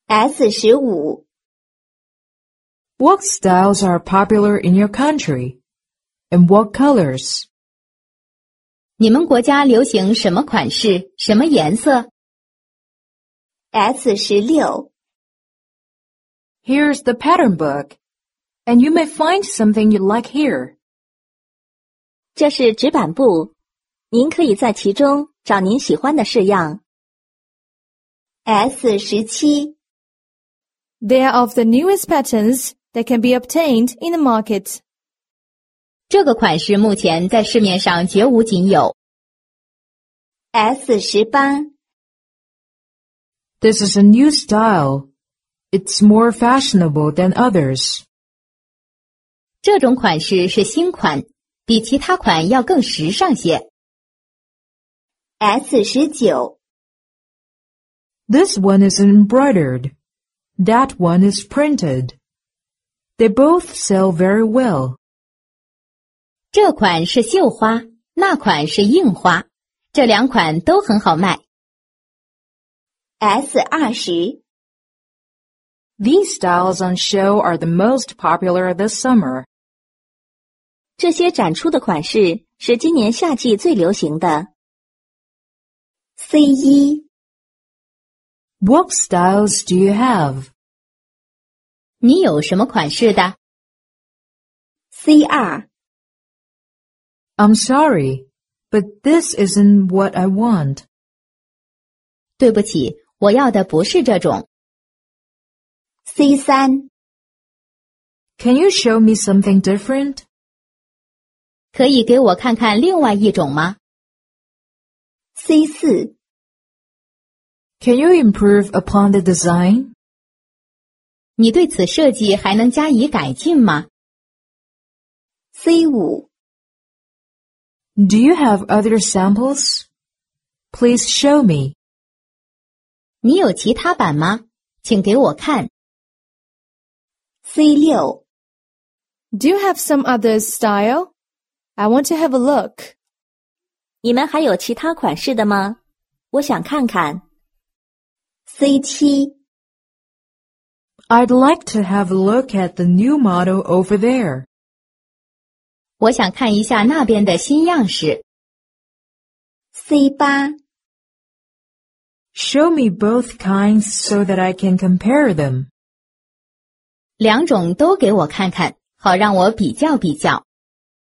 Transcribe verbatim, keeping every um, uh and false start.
S 十五 What styles are popular in your country? And what colors? 你们国家流行什么款式，什么颜色？ S 十六 Here's the pattern book, and you may find something you like here. 这是纸板布，您可以在其中找您喜欢的式样。S 十七 They are of the newest patterns that can be obtained in the market. 这个款式目前在市面上绝无仅有。 S 十八 This is a new style. It's more fashionable than others. 这种款式是新款，比其他款要更时尚些。 S 十九 This one is embroidered. That one is printed. They both sell very well. 这款是绣花，那款是印花，这两款都很好卖。 S 二十 These styles on show are the most popular this summer. 这些展出的款式是今年夏季最流行的。C 一 What styles do you have? 你有什么款式的？ C 二 I'm sorry, but this isn't what I want. 对不起，我要的不是这种。 C 三 Can you show me something different? 可以给我看看另外一种吗？ C 四 Can you improve upon the design? 你对此设计还能加以改进吗？ C 五 Do you have other samples? Please show me. 你有其他版吗？请给我看。 C 六 Do you have some other style? I want to have a look. 你们还有其他款式的吗？我想看看。C 七 I'd like to have a look at the new model over there. 我想看一下那边的新样式。 C 八 Show me both kinds so that I can compare them. 两种都给我看看，好让我比较比较。